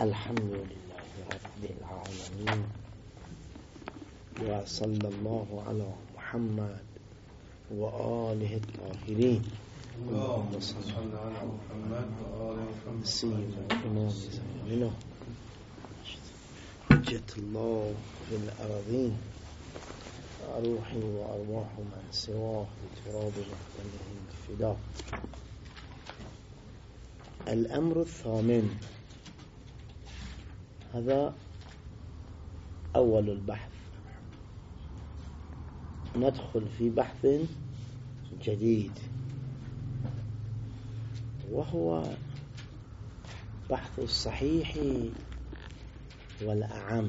الحمد لله رب العالمين، وصلى الله على محمد وآله الطاهرين. اللهم صل على محمد وآل محمد سيما إمام زماننا حجة الله في الأرضين، روحي وأرواح من سواه بتراب محكمه الفداء. الأمر الثامن، هذا أول البحث. ندخل في بحث جديد، وهو بحث الصحيح والأعم.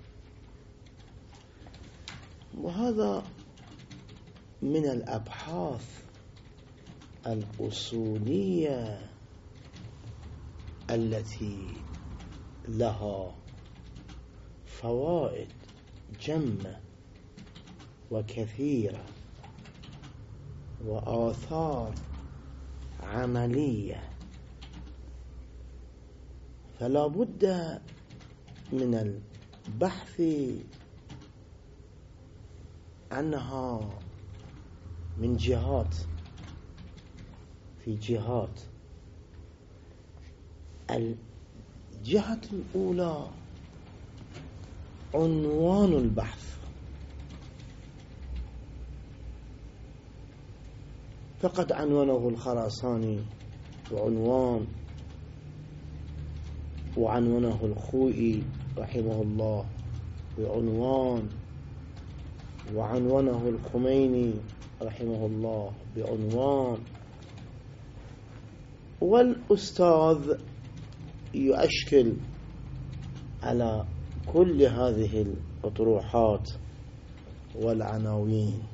وهذا من الأبحاث الأصولية التي لها فوائد جمة وكثيرة وآثار عملية، فلا بد من البحث عنها من جهات. في جهات، الجهة الأولى عنوان البحث، فقد عنوانه الخراساني بعنوان، وعنوانه الخوئي رحمه الله بعنوان، وعنوانه الخميني رحمه الله بعنوان، والأستاذ يؤشكل على كل هذه الأطروحات والعناوين،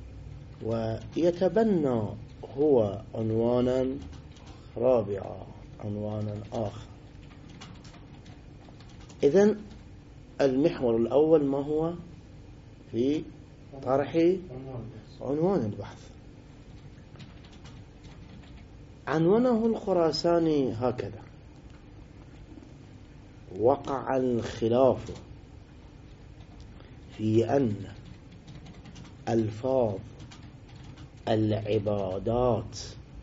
ويتبنى هو عنوانا رابعا، عنوانا آخر. إذن المحور الأول ما هو؟ في طرح عنوان البحث. عنوانه الخراساني هكذا: وقع الخلاف في أن ألفاظ العبادات،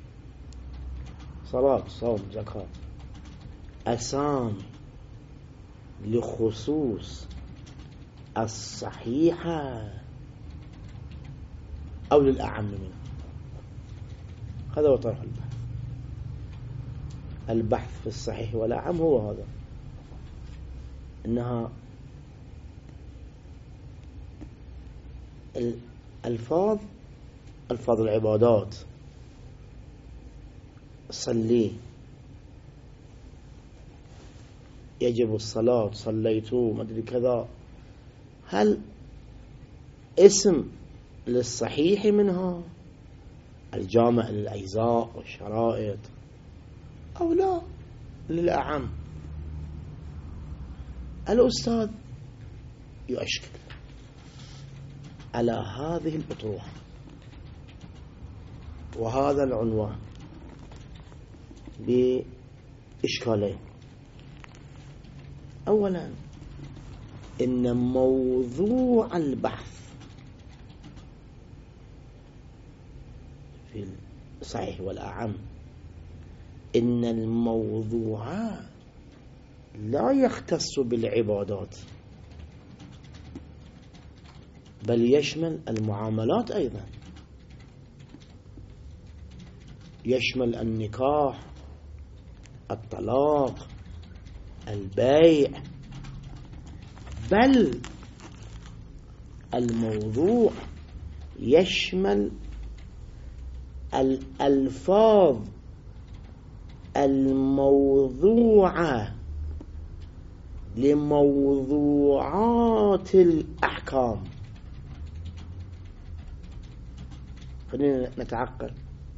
صلاة صوم زكاة، أسامي لخصوص الصحيحة أو للأعم منه. هذا هو طرح البحث. البحث في الصحيح والأعم هو هذا، إنها الألفاظ، ألفاظ العبادات، صلي، يجب الصلاة، صليت، ما أدري كذا، هل اسم للصحيح منها الجامع للأجزاء والشرائط، أو لا للأعم؟ الأستاذ يؤشكل على هذه الأطروحة وهذا العنوان بإشكالين. أولا، إن موضوع البحث في الصحيح والأعم، إن الموضوع لا يختص بالعبادات، بل يشمل المعاملات أيضا، يشمل النكاح، الطلاق، البيع، بل الموضوع يشمل الألفاظ الموضوعة لموضوعات الأحكام. خلينا نتعقل.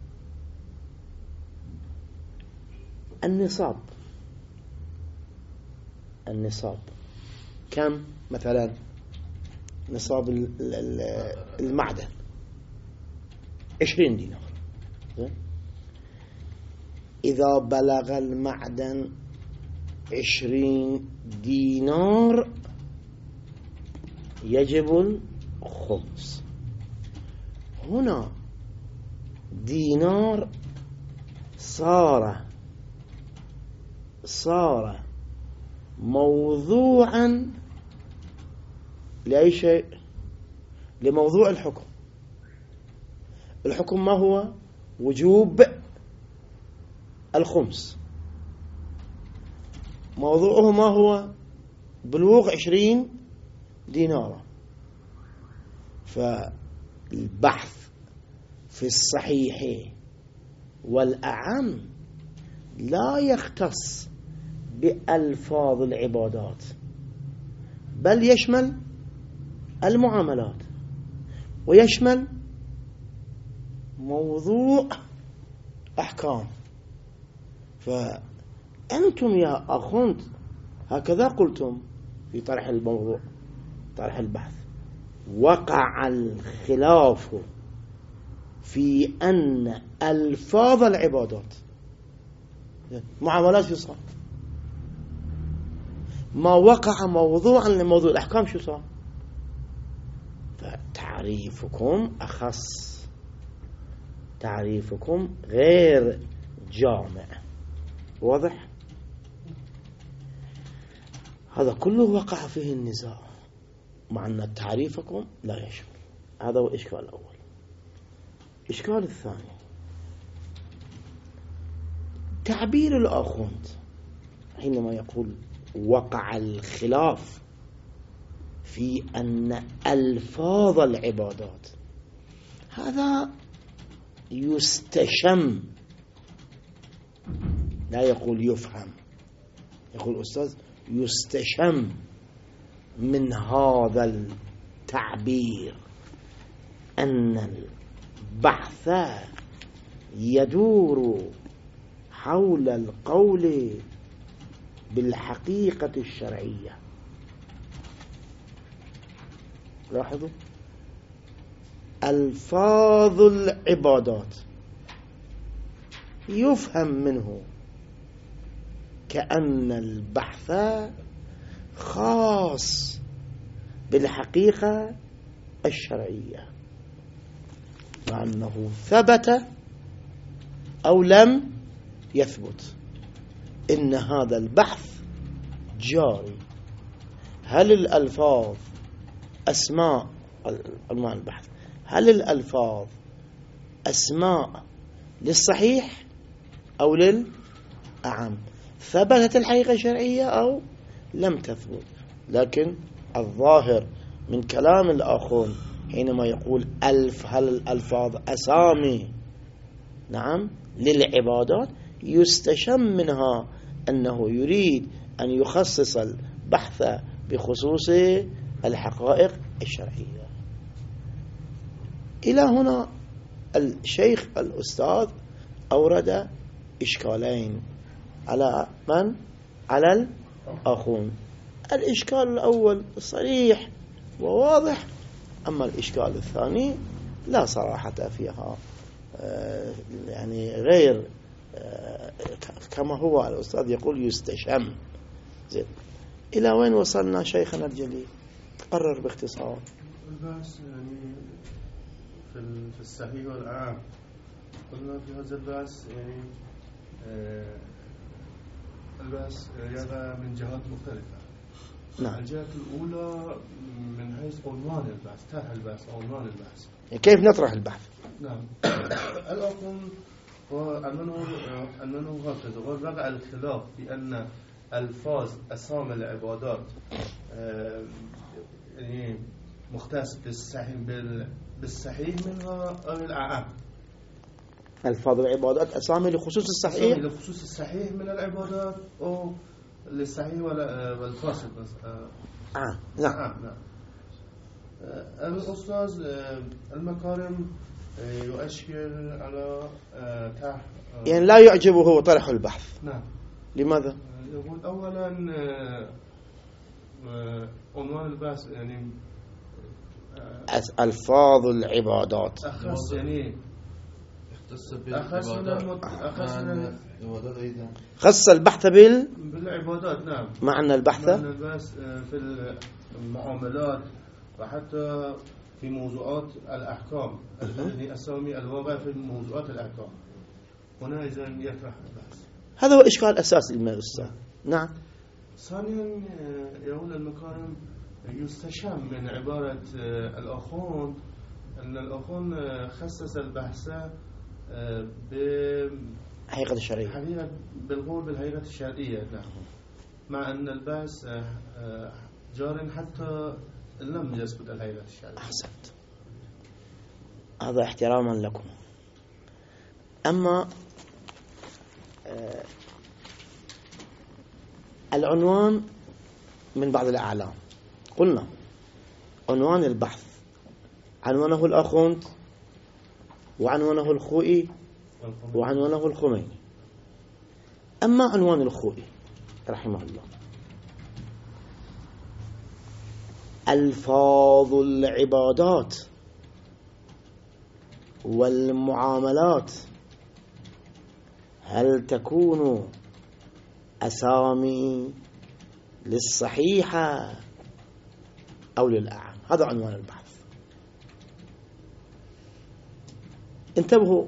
النصاب كم؟ مثلا نصاب المعدن 20 دينار. إذا بلغ المعدن 20 دينار يجب الخمس. هنا دينار صار موضوعا لأي شيء؟ لموضوع الحكم. الحكم ما هو؟ وجوب الخمس. موضوعه ما هو؟ بلوغ 20 دينارا. فالبحث في الصحيح والأعم لا يختص بألفاظ العبادات، بل يشمل المعاملات ويشمل موضوع أحكام. فأنتم يا أخوند هكذا قلتم في طرح الموضوع، طرح البحث: وقع الخلاف في أن ألفاظ العبادات معاملات شو صار؟ ما وقع موضوعا لموضوع الأحكام شو صار؟ فتعريفكم أخص، تعريفكم غير جامع. واضح؟ هذا كله وقع فيه النزاع، مع أن تعريفكم لا يشمل. هذا هو الإشكال الأول. الإشكال الثاني: تعبير الآخوند حينما يقول وقع الخلاف في أن ألفاظ العبادات، هذا يستشم، لا يقول يفهم. يقول أستاذ يستشم من هذا التعبير أن البحث يدور حول القول بالحقيقة الشرعية. لاحظوا، ألفاظ العبادات يفهم منه كأن البحث خاص بالحقيقة الشرعية، مع أنه ثبت أو لم يثبت إن هذا البحث جاري. هل الألفاظ أسماء عنوان البحث؟ هل الألفاظ أسماء للصحيح أو للأعم؟ ثبتت الحقيقة الشرعية أو لم تثبت؟ لكن الظاهر من كلام الآخرون حينما يقول هل الألفاظ أسامي نعم للعبادات، يستشم منها أنه يريد أن يخصص البحث بخصوص الحقائق الشرعية. إلى هنا الشيخ الأستاذ أورد إشكالين على من؟ على الأخون. الإشكال الأول صريح وواضح، أما الإشكال الثاني لا صراحة فيها، يعني غير كما هو الأستاذ يقول يستشم. زين، إلى وين وصلنا شيخنا الجليل؟ تقرر باختصار. البحث يعني في الصحيح والعام قلنا في هذا البحث يعني البحث يرى من جهات مختلفة. نعم. الجهة الأولى من حيث عنوان البحث، طرح البحث، عنوان البحث، كيف نطرح البحث. نعم. الأخون أنه هكذا وقع الخلاف بأن ألفاظ أسامي العبادات يعني مختص بالصحيح منها أو الأعم. ألفاظ العبادات أسامي لخصوص الصحيح، أسامي لخصوص الصحيح من العبادات أو للصحيح والفاسد بس. نعم. الأستاذ المكارم يؤشر على يعني لا يعجبه طرح البحث. نعم. لماذا؟ يقول أولا عنوان البحث يعني ألفاظ العبادات أخص، يعني أخذ من العبادات أيضا. خص البحث بالعبادات نعم. مع أن البحث في المعاملات وحتى في موضوعات الأحكام الذي أسامي الواقع في موضوعات الأحكام هنا إذا يطرح البحث. هذا هو إشكال أساسي للأستاذ. نعم. ثانيا يقول المكارم يستشم من عبارة الأخوند أن الأخوند خصص البحث حقيقة الشرعية بالقول بالحقيقة الشرعية نعم. مع أن البحث جار حتى لم يثبت الحقيقة الشرعية. أحسنت، هذا احتراما لكم. أما العنوان من بعض الأعلام قلنا عنوان البحث عنوانه الأخوند وعنوانه الخوئي وعنوانه الخميني. أما عنوان الخوئي رحمه الله: ألفاظ العبادات والمعاملات هل تكون أسامي للصحيحة أو للأعم؟ هذا عنوان البحث. انتبهوا،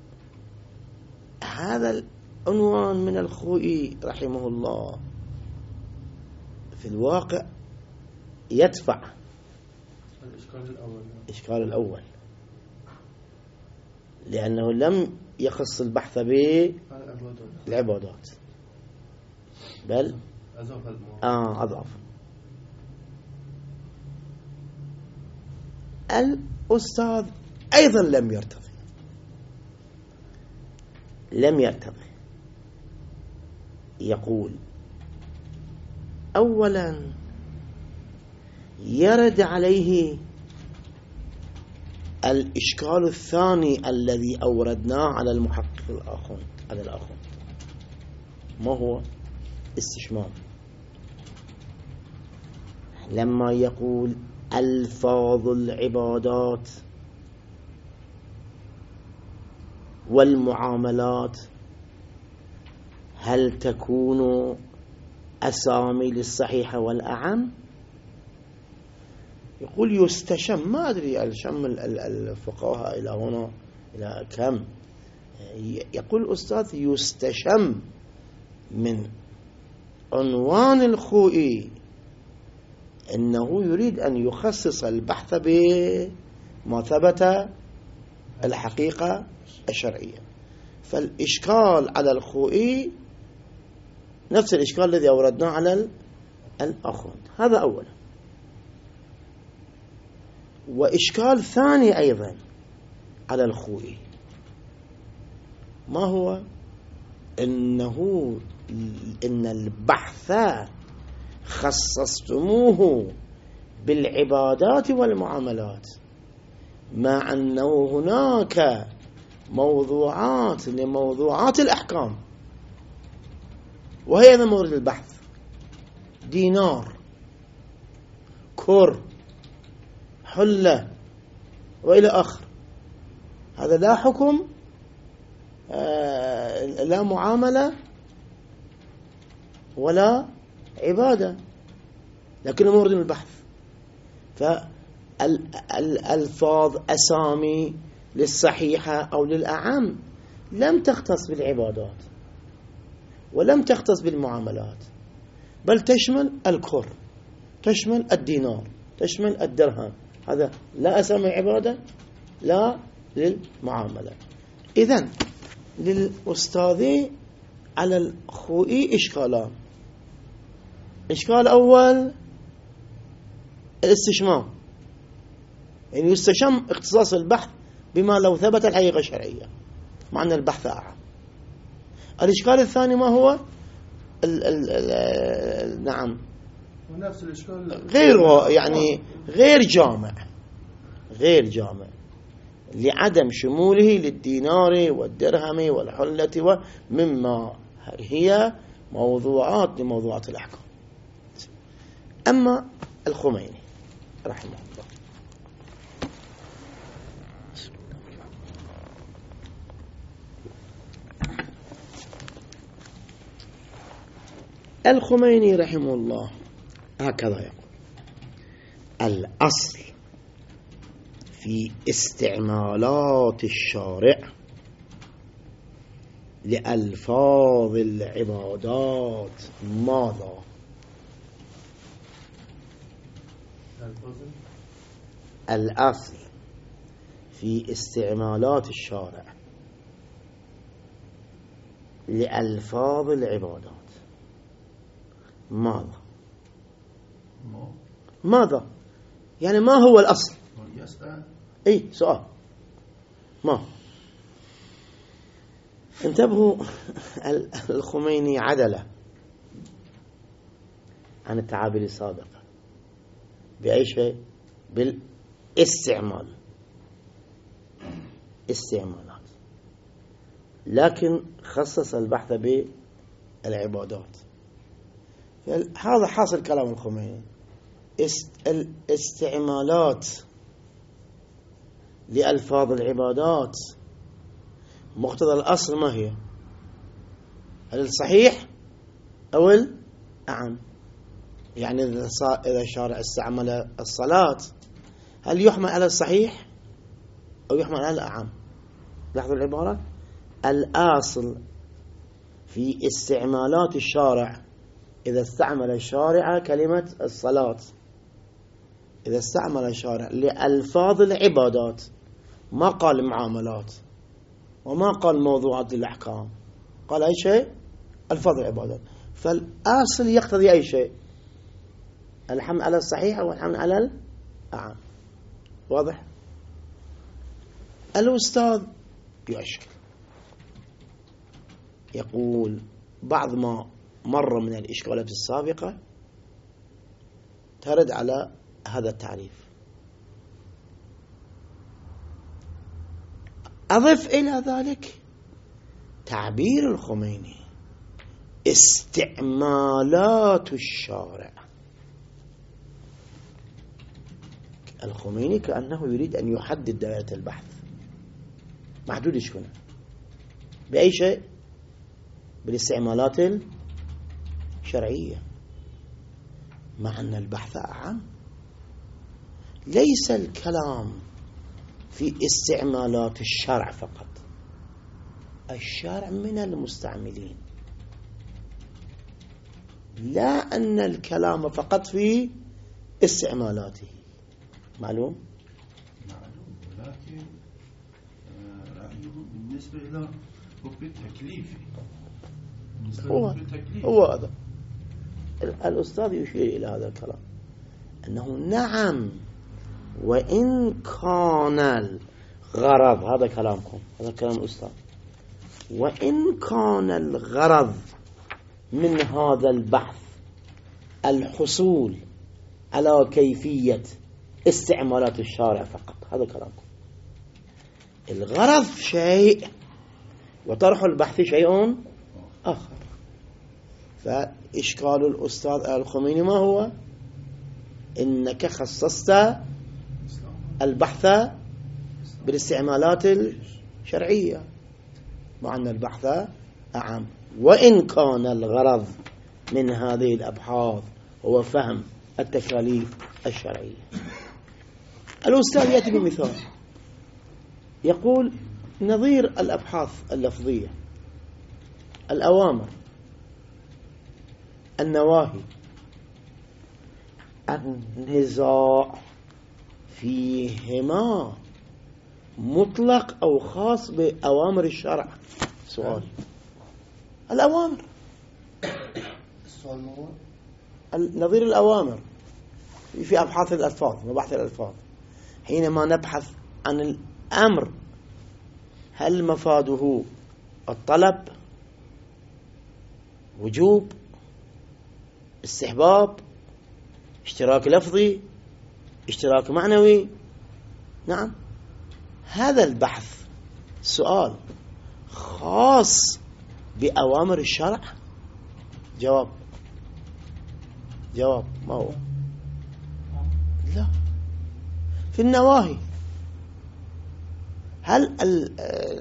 هذا العنوان من الخوئي رحمه الله في الواقع يدفع الإشكال الأول، لأنه لم يخص البحث بالعبادات بل أضاف. الأستاذ أيضا لم يرتضي يقول أولا يرد عليه الإشكال الثاني الذي أوردناه على المحقق الآخر ما هو؟ استشمام. لما يقول ألفاظ العبادات والمعاملات هل تكون أسامي للصحيحة والأعم؟ يقول يستشم، ما أدري الشم الفقهاء إلى هنا إلى كم. يقول الأستاذ يستشم من عنوان الخوئي أنه يريد أن يخصص البحث بما ثبت الحقيقة الشرعية. فالإشكال على الخوئي نفس الإشكال الذي أوردناه على الأخوند. هذا أولا. وإشكال ثاني أيضا على الخوئي ما هو؟ إن البحث خصصتموه بالعبادات والمعاملات مع أنه هناك موضوعات لموضوعات الأحكام وهي هذا مورد البحث: دينار، كر، حلة وإلى آخر. هذا لا حكم، لا معاملة ولا عبادة، لكن مورد البحث. فالألفاظ أسامي للصحيحة أو للأعم لم تختص بالعبادات ولم تختص بالمعاملات، بل تشمل الكر، تشمل الدينار، تشمل الدرهم. هذا لا أسامي عبادة لا للمعاملة. إذن للأستاذ على الخوئي إشكالان: إشكال أول الاستشمام، يعني يستشم اختصاص البحث بما لو ثبت الحقيقة الشرعية مع أن البحث أعم. الإشكال الثاني ما هو؟ نعم ونفس الإشكال غير جامع لعدم شموله للدينار والدرهم والحلة ومما هي موضوعات لموضوعات الأحكام. أما الخميني رحمه الله الخميني رحمه الله هكذا يقول: الأصل في استعمالات الشارع لألفاظ العبادات ماذا؟ الأصل في استعمالات الشارع لألفاظ العبادات ماذا؟ ماذا؟ يعني ما هو الأصل؟ أي سؤال. ما انتبهوا، الخميني عدل عن التعابير السابقة بأي شيء؟ بالاستعمال، استعمالات، لكن خصص البحث بالعبادات. هذا حاصل كلام الخميني. الاستعمالات لألفاظ العبادات مقتضى الأصل ما هي؟ هل الصحيح أو الأعم؟ يعني إذا الشارع استعمل الصلاة هل يحمل على الصحيح أو يحمل على الأعم؟ لاحظوا العبارة: الأصل في استعمالات الشارع، إذا استعمل الشارع كلمة الصلاة، إذا استعمل الشارع لألفاظ العبادات، ما قال معاملات وما قال موضوعات الأحكام، قال أي شيء ألفاظ العبادات. فالأصل يقتضي أي شيء، الحمل على الصحيح أو الحمل على الأعم. واضح؟ الأستاذ يشكل، يقول بعض ما مر من الإشكالات السابقة ترد على هذا التعريف. أضف إلى ذلك تعبير الخميني: استعمالات الشارع. الخميني كأنه يريد أن يحدد دائرة البحث، محدود شكونه بأي شيء؟ بالاستعمالات الشرعية، مع أن البحث أعم. ليس الكلام في استعمالات الشرع فقط، الشرع من المستعملين، لا أن الكلام فقط في استعمالاته. معلوم؟ ولكن رأيه بالنسبة إلى حكم التكليف، هو هذا الأستاذ يشير إلى هذا الكلام، أنه نعم وإن كان الغرض، هذا كلامكم، هذا كلام الأستاذ، وإن كان الغرض من هذا البحث الحصول على كيفية استعمالات الشارع فقط، هذا كلامكم. الغرض شيء وطرح البحث شيء آخر. فإشكال الأستاذ الخميني ما هو؟ إنك خصصت البحث بالاستعمالات الشرعية، مع أن البحث أعم، وإن كان الغرض من هذه الأبحاث هو فهم التكاليف الشرعية. الأستاذ يأتي بمثال، يقول نظير الأبحاث اللفظية: الأوامر، النواهي، النزاع فيهما مطلق أو خاص بأوامر الشرع؟ سؤال. الأوامر، نظير الأوامر في أبحاث الألفاظ، مباحث الألفاظ، حينما نبحث عن الأمر هل مفاده الطلب، وجوب، استحباب، اشتراك لفظي، اشتراك معنوي؟ نعم، هذا البحث سؤال خاص بأوامر الشرع؟ جواب ما هو؟ لا. في النواهي هل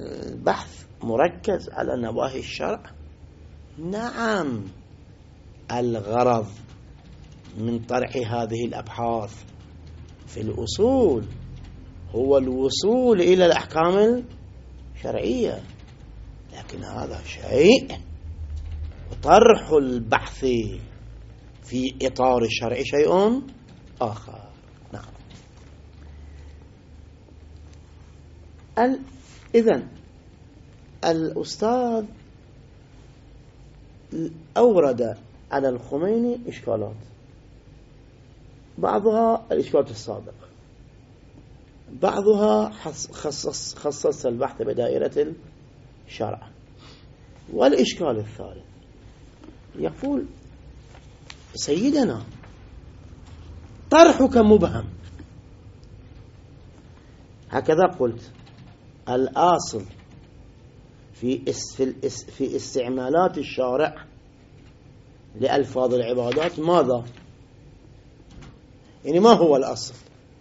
البحث مركز على نواهي الشرع؟ نعم، الغرض من طرح هذه الأبحاث في الأصول هو الوصول إلى الأحكام الشرعية، لكن هذا شيء وطرح البحث في إطار الشرع شيء آخر. نعم. إذن الأستاذ أورد على الخميني إشكالات، بعضها الإشكالات السابقة، بعضها خصص البحث بدائرة الشرع. والإشكال الثالث يقول سيدنا طرحك مبهم، هكذا قلت الأصل في استعمالات الشارع لألفاظ العبادات ماذا؟ يعني ما هو الأصل؟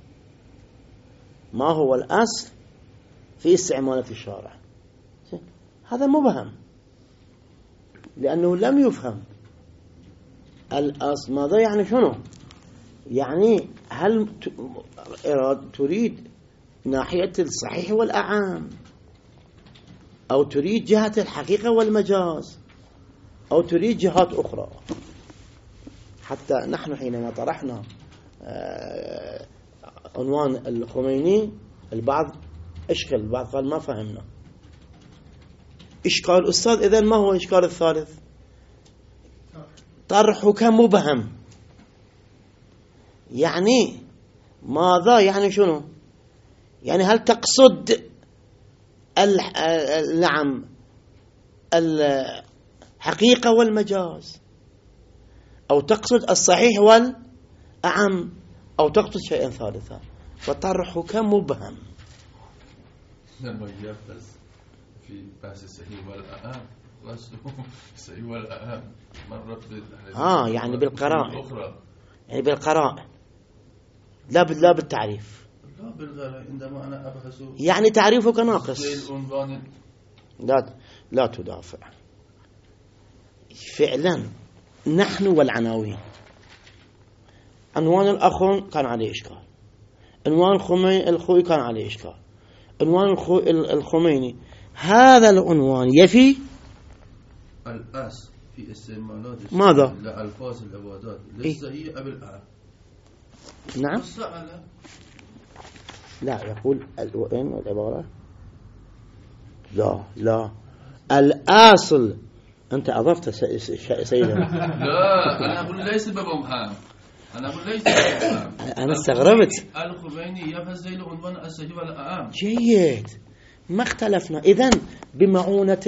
ما هو الأصل في استعمالات الشارع؟ هذا مبهم لأنه لم يفهم الأصل ماذا يعني. شنو يعني؟ هل تريد ناحية الصحيح والأعام، أو تريد جهة الحقيقة والمجاز، أو تريد جهات أخرى؟ حتى نحن حينما طرحنا عنوان الخميني البعض أشكل، البعض قال ما فهمنا. إشكال أستاذ إذن ما هو إشكال الثالث؟ طرحك مبهم، يعني ماذا يعني؟ شنو يعني؟ هل تقصد نعم الحقيقة والمجاز، أو تقصد الصحيح والأعم، أو تقصد شيئا ثالثا؟ فطرحك مبهم. لما يبحث في بحث الصحيح والأعم الصحيح والأعم مرة يعني بالقراء، يعني بالقراء لا بالتعريف. لا بالقراء. عندما أنا أبحث يعني تعريفك ناقص. لا تدافع. فعلا نحن والعناوين، عنوان الأخ كان عليه إشكال، عنوان الخوي كان عليه إشكال، عنوان الخميني، هذا العنوان يفي الأصل في استعمالات ماذا؟ لألفاظ العبادات لسه هي قبل نعم. لا يقول وين العبارة؟ لا الأصل أنت أضفت سيدنا. لا أنا أقول ليس بمبهم، أنا استغربت. الخميني يبحث زي العنوان الصحيح والأعم. جيد، ما اختلفنا. إذن بمعونة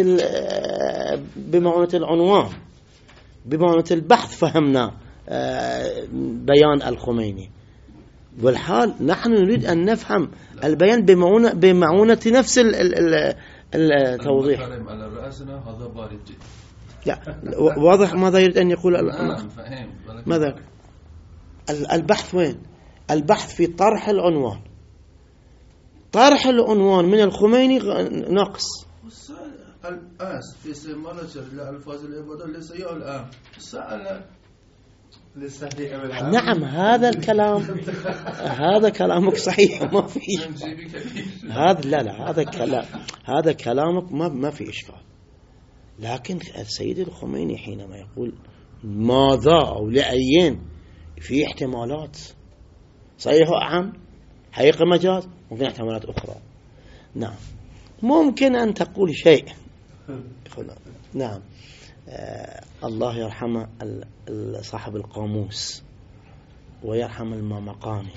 العنوان، بمعونة البحث فهمنا بيان الخميني، والحال نحن نريد أن نفهم البيان بمعونة نفس التوضيح. على رأسنا هذا بارد جدا. لا واضح ماذا يريد أن يقول. ماذا البحث وين؟ البحث في طرح العنوان. طرح العنوان من الخميني ناقص. الأصل في استعمالات الألفاظ العبادة ليس هي الآن. سأل نعم هذا كلامك صحيح، ما في هذا كلامك ما في إشكال. لكن السيد الخميني حينما يقول ماذا أو لأيين، في احتمالات صحيح وأعم، حقيقة مجاز، ممكن احتمالات أخرى. نعم ممكن أن تقول شيء. نعم الله يرحم صاحب القاموس ويرحم المامقاني.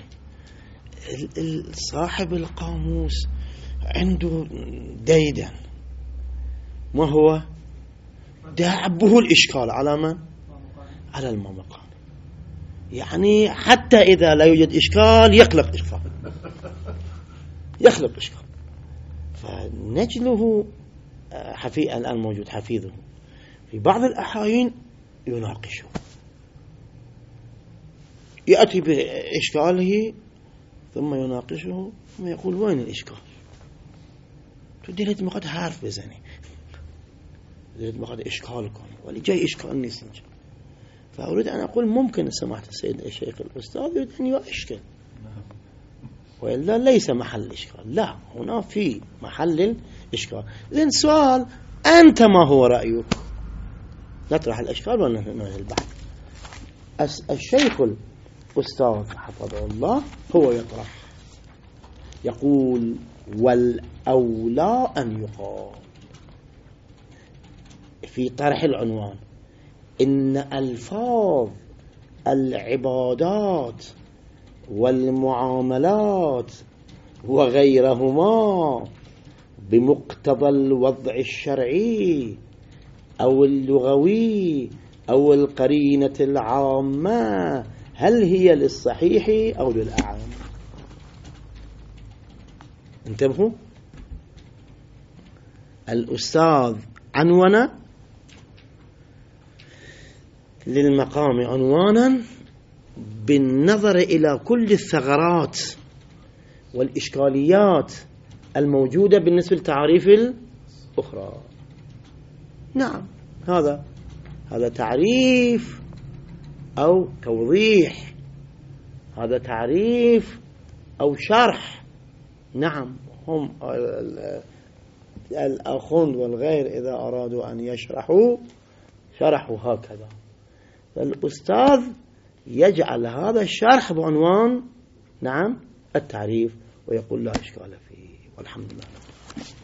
صاحب القاموس عنده ديدا، ما هو دعبه الإشكال على من؟ على المامقاني. يعني حتى إذا لا يوجد إشكال يخلق إشكال. فنجله الآن موجود حفيظه في بعض الأحايين يناقشه، يأتي بإشكاله ثم يناقشه ثم يقول وين الإشكال؟ تدريت ما قد عارف بزني، تدريت ما قد إشكالكم ولي جاي إشكال نيسنج. فأريد أن أقول ممكن سماحة السيد الشيخ الأستاذ يريد أن يشكل، وإلا ليس محل الإشكال، لا هنا في محل الإشكال. إذن سؤال أنت ما هو رأيك؟ نطرح الإشكال وننهي البحث. الشيخ الأستاذ حفظه الله هو يطرح، يقول والأولى أن يقال في طرح العنوان إن ألفاظ العبادات والمعاملات وغيرهما بمقتضى الوضع الشرعي أو اللغوي أو القرينة العامة هل هي للصحيح أو للأعم؟ انتبهوا، الأستاذ عنون للمقام عنوانا بالنظر إلى كل الثغرات والإشكاليات الموجودة بالنسبة للتعريف الأخرى. نعم، هذا تعريف أو توضيح، هذا تعريف أو شرح. نعم، هم الأخوند والغير إذا أرادوا أن يشرحوا شرحوا هكذا، فالأستاذ يجعل هذا الشرح بعنوان نعم التعريف ويقول لا إشكال فيه، والحمد لله.